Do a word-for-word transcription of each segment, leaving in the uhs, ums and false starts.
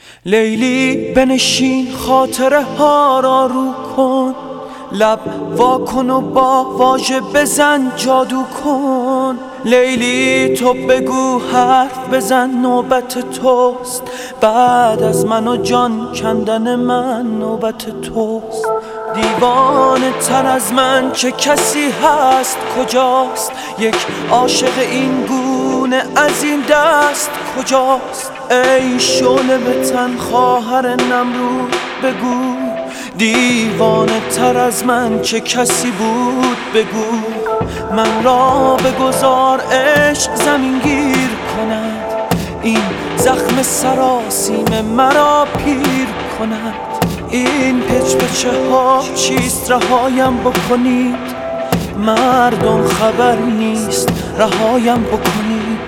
لیلی بنشین خاطره ها را رو کن، لب وا کن و با واژه بزن جادو کن. لیلی تو بگو حرف بزن نوبت توست، بعد از من و جان کندن من نوبت توست. دیوانه تر از من چه کسی هست کجاست؟ یک عاشق این گونه از این دست کجاست؟ ای شعله به تن خواهر نمرود بگو، دیوانه تر از من چه کسی بود بگو. من را بگذار عشق زمین گیر کند، این زخم سراسیم مرا پیر کند. این پچ پچه ها چیست رهایم بکنید، مردم خبر نیست رهایم بکنید.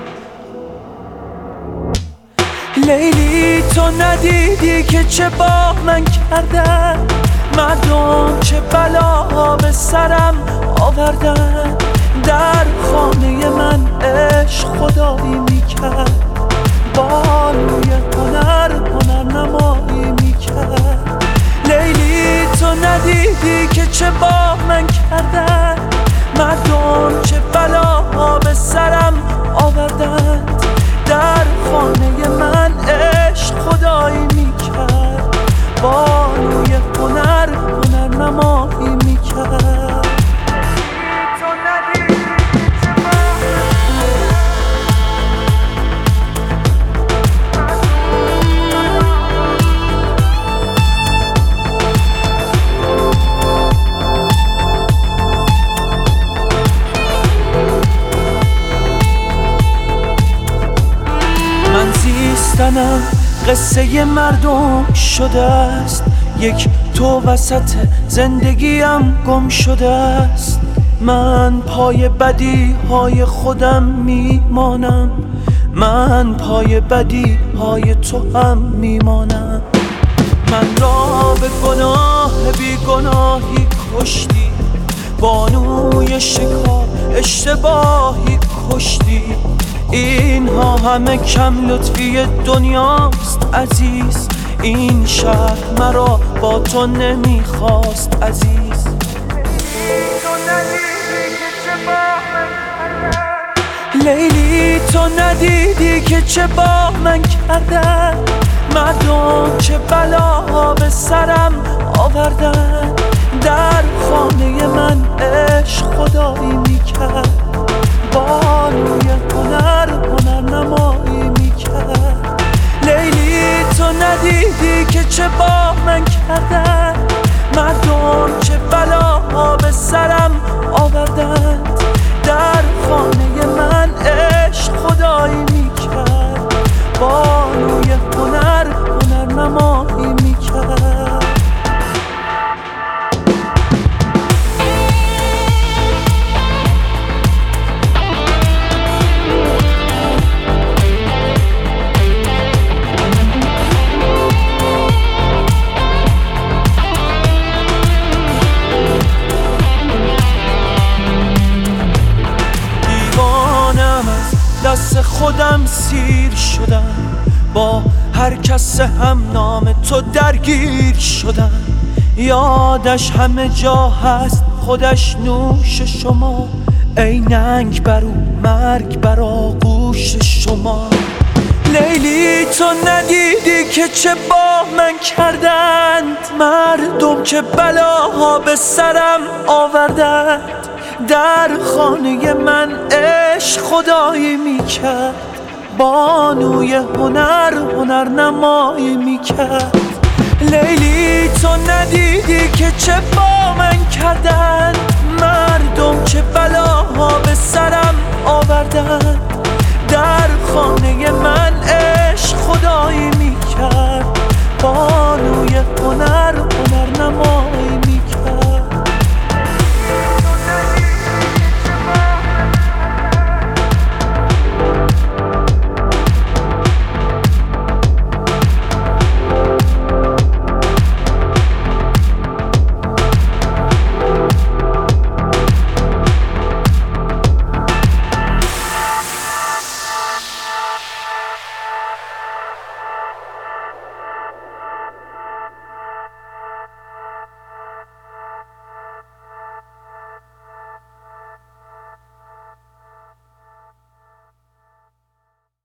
لیلی تو ندیدی که چه با من کردن، مردم چه بلا به سرم آوردن. در خانه من عشق خدایی میکرد، بانوی هنر هنر نمایی میکرد. لیلی تو ندیدی که چه با من کردن، مردم چه بلا به سرم آوردن. در خانه من عشق خدایی میکرد، بانوی هنر هنر نمایی میکرد. زیستنم قصه مردم شده است، یک تو وسط زندگیم گم شده است. من پای بدی های خودم میمانم، من پای بدی های تو هم میمانم. من را به گناه بی گناهی کشتی، بانوی شکار اشتباهی کشتی. اینها همه کم لطفی دنیاست عزیز، این شهر مرا با تو نمیخواست عزیز. لیلی تو ندیدی که چه با من کردن، مردم چه بلا به سرم آوردن. در خانه من عشق خدایی میکرد، بانوی هنر هنر نمایی میکرد. لیلی تو ندیدی که چه با من کردن، مردم چه بلا به سرم آوردند. در خانه من عشق خدایی میکرد، بانوی هنر هنر نمایی میکرد. دست خودم سیر شدم، با هر کس هم نام تو درگیر شدم. یادش همه جا هست خودش نوش شما، ای ننگ برو مرگ بر آغوش شما. لیلی تو ندیدی که چه با من کردند، مردم که بلاها به سرم آوردند. در خانه من عشق خدایی میکرد، بانوی هنر هنر نمایی میکرد. لیلی تو ندیدی که چه با من کردن، مردم چه بلاها به سرم آوردن. در خانه